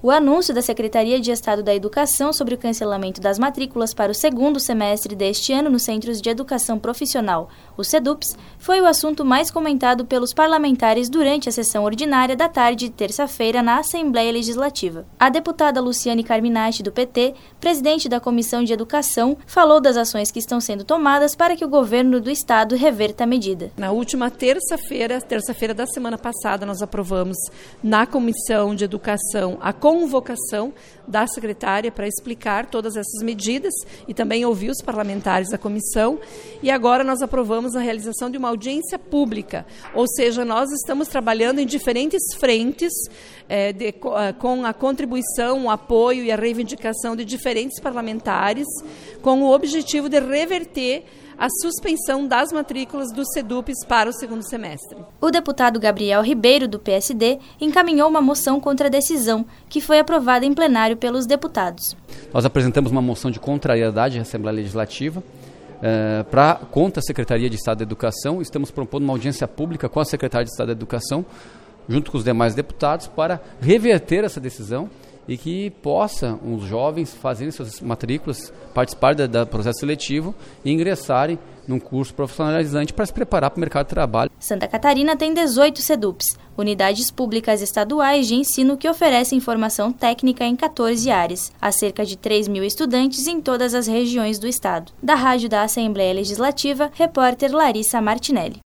O anúncio da Secretaria de Estado da Educação sobre o cancelamento das matrículas para o segundo semestre deste ano nos Centros de Educação Profissional, os CEDUPs, foi o assunto mais comentado pelos parlamentares durante a sessão ordinária da tarde de terça-feira na Assembleia Legislativa. A deputada Luciane Carminati, do PT, presidente da Comissão de Educação, falou das ações que estão sendo tomadas para que o governo do Estado reverta a medida. Na última terça-feira da semana passada, nós aprovamos na Comissão de Educação a convocação da secretária para explicar todas essas medidas e também ouvir os parlamentares da comissão. E agora nós aprovamos a realização de uma audiência pública, ou seja, nós estamos trabalhando em diferentes frentes com a contribuição, o apoio e a reivindicação de diferentes parlamentares, com o objetivo de reverter a suspensão das matrículas dos CEDUPs para o segundo semestre. O deputado Gabriel Ribeiro, do PSD, encaminhou uma moção contra a decisão, que foi aprovada em plenário pelos deputados. Nós apresentamos uma moção de contrariedade à Assembleia Legislativa contra a Secretaria de Estado da Educação. Estamos propondo uma audiência pública com a Secretaria de Estado da Educação, junto com os demais deputados, para reverter essa decisão e que possa os jovens fazerem suas matrículas, participar do processo seletivo e ingressarem num curso profissionalizante para se preparar para o mercado de trabalho. Santa Catarina tem 18 CEDUPs, unidades públicas estaduais de ensino que oferecem formação técnica em 14 áreas, a cerca de 3.000 estudantes em todas as regiões do estado. Da Rádio da Assembleia Legislativa, repórter Larissa Martinelli.